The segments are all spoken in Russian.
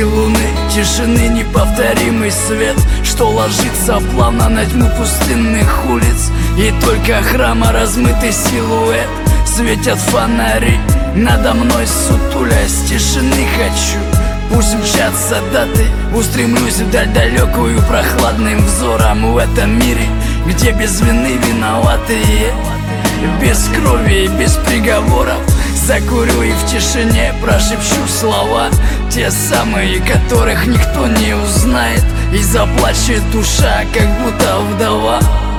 луны, тишины неповторимый свет, что ложится плавно на тьму пустынных улиц. И только храма размытый силуэт светят фонари надо мной, сутулясь. Тишины хочу, пусть мчатся даты, устремлюсь вдаль далекую прохладным взором. В этом мире, где без вины виноватые, без крови и без приговоров, закурю и в тишине прошепчу слова, те самые, которых никто не узнает, и заплачет душа, как будто вдова.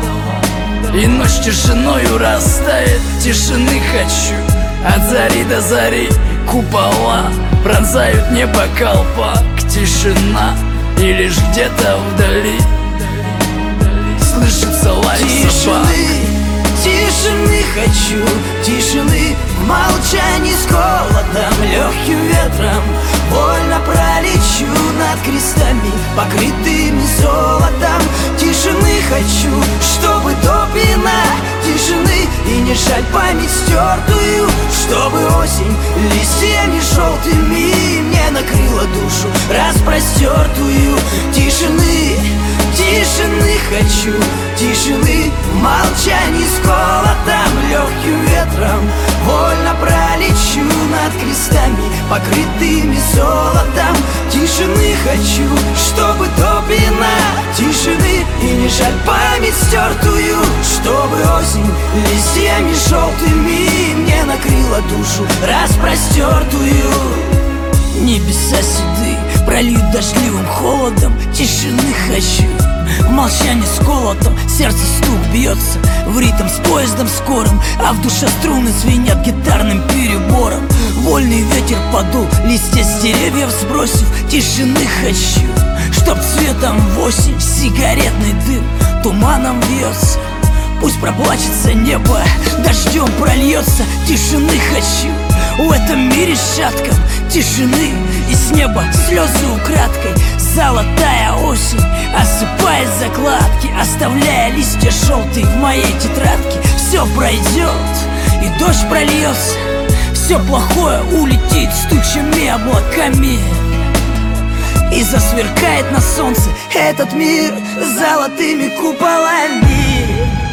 И ночь тишиною растает, тишины хочу, от зари до зари. Купола пронзают небо колпак, тишина, и лишь где-то вдали слышится лай собак. Тишины хочу, тишины в молчании с холодом, легким ветром вольно пролечу над крестами, покрытыми золотом. Тишины хочу, чтобы до пина тишины, и не жаль память стертую, чтобы осень листьями желтыми мне накрыла душу распростертую. Тишины, тишины хочу, тишины в молчании с холодом, легким ветром вольно пролечу над крестами, покрытыми золотом. Тишины хочу, чтобы до пина тишины, и не жаль память стертую, чтобы осень листьями желтыми мне накрыла душу распростертую. Небеса седые прольют дождливым холодом, тишины хочу, в молчании с колотом. Сердце стук бьется в ритм с поездом скорым, а в душе струны звенят гитарным перебором. Вольный ветер подул листья с деревьев сбросив. Тишины хочу, чтоб цветом в осень сигаретный дым туманом вьется. Пусть проплачется небо, дождем прольется. Тишины хочу в этом мире шатком, тишины, и с неба слезы украдкой. Золотая осень осыпает закладки, оставляя листья желтые в моей тетрадке. Все пройдет и дождь прольется, все плохое улетит с тучами облаками, и засверкает на солнце этот мир золотыми куполами.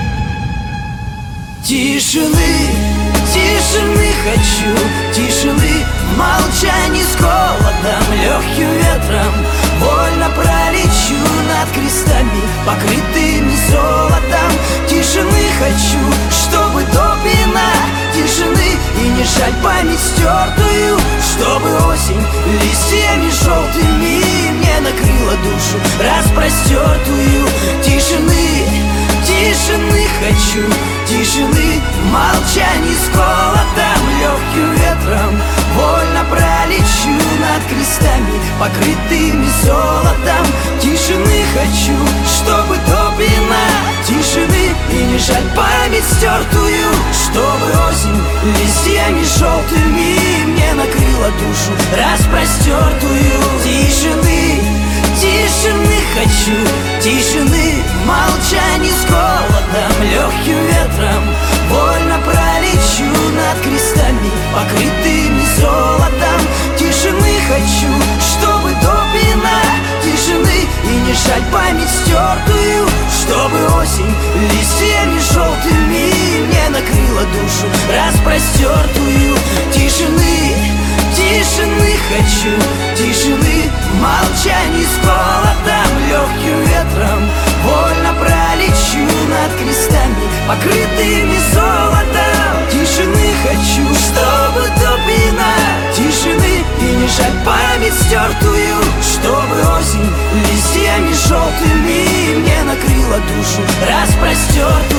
Тишины, тишины хочу, тишины в молчании с холодом, легким ветром вольно пролечу над крестами, покрытыми золотом. Тишины хочу, чтобы до пина тишины, и не жаль память стертую, чтобы осень листьями желтыми мне накрыла душу распростертую. Тишины, тишины хочу, тишины в молчании с холодом, легким ветром вольно пролечу над крестами, покрытыми золотом. Тишины хочу, чтобы до пина тишины, и не жаль память стертую, чтобы осень листьями желтыми мне накрыла душу распростертую. Тишины, тишины хочу, тишины в молчании с холодом, легким ветром вольно пролечу над крестами, покрытыми золотом. Тишины хочу, чтобы до пина тишины, и не жаль память стертую, чтобы осень листьями желтыми мне накрыла душу распростертую. Тишины, тишины хочу, тишины в молчании с холодом, легким ветром вольно пролечу над крестами, покрытыми золотом. Тишины хочу, чтобы до пина тишины, и не жаль память стертую, чтобы осень листьями желтыми мне накрыла душу распростертую.